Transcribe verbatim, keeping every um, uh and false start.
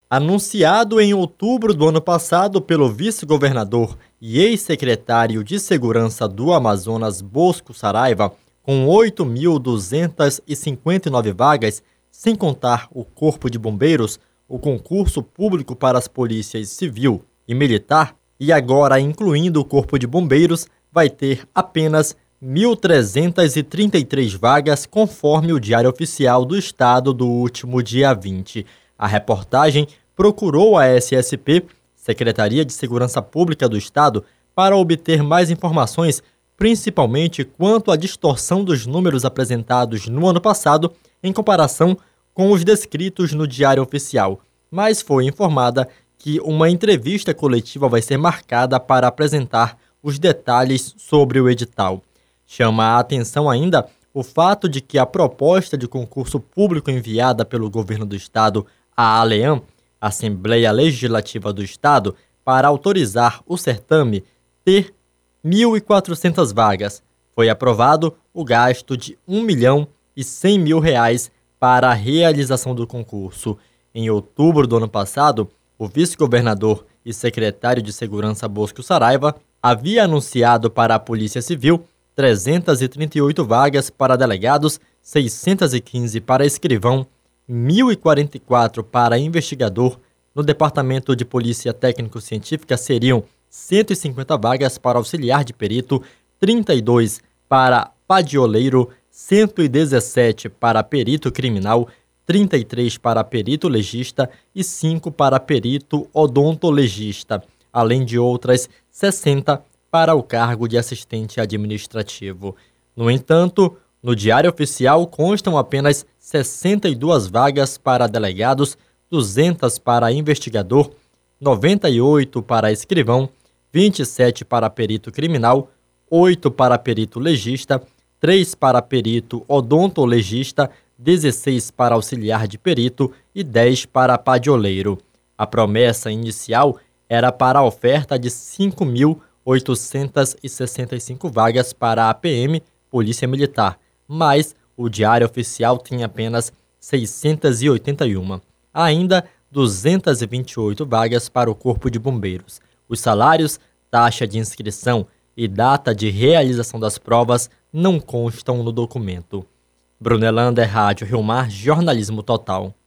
Anunciado em outubro do ano passado pelo vice-governador e ex-secretário de Segurança do Amazonas, Bosco Saraiva, com oito mil duzentas e cinquenta e nove vagas, sem contar o Corpo de Bombeiros, o concurso público para as polícias civil e militar, e agora incluindo o Corpo de Bombeiros, vai ter apenas mil trezentas e trinta e três vagas, conforme o Diário Oficial do Estado do último dia vinte. A reportagem procurou a S S P, Secretaria de Segurança Pública do Estado, para obter mais informações, principalmente quanto à distorção dos números apresentados no ano passado em comparação com os descritos no Diário Oficial, mas foi informada que uma entrevista coletiva vai ser marcada para apresentar os detalhes sobre o edital. Chama a atenção ainda o fato de que a proposta de concurso público enviada pelo governo do Estado à ALEAM, Assembleia Legislativa do Estado, para autorizar o certame ter mil e quatrocentas vagas. Foi aprovado o gasto de um milhão e cem mil reais para a realização do concurso. Em outubro do ano passado, o vice-governador e secretário de Segurança Bosco Saraiva havia anunciado para a Polícia Civil trezentas e trinta e oito vagas para delegados, seiscentas e quinze para escrivão, mil e quarenta e quatro para investigador. No Departamento de Polícia Técnico-Científica seriam cento e cinquenta vagas para auxiliar de perito, trinta e dois para padioleiro, cento e dezessete para perito criminal, trinta e três para perito legista e cinco para perito odontologista, além de outras sessenta para o cargo de assistente administrativo. No entanto, no Diário Oficial constam apenas sessenta e duas vagas para delegados, duzentas para investigador, noventa e oito para escrivão, vinte e sete para perito criminal, oito para perito legista, três para perito odontologista, dezesseis para auxiliar de perito e dez para padioleiro. A promessa inicial era para a oferta de cinco mil oitocentas e sessenta e cinco vagas para a P M, Polícia Militar, mas o Diário Oficial tem apenas seiscentas e oitenta e uma. Há ainda duzentas e vinte e oito vagas para o Corpo de Bombeiros. Os salários, taxa de inscrição e data de realização das provas não constam no documento. Brunelander, Rádio Rio Mar, Jornalismo Total.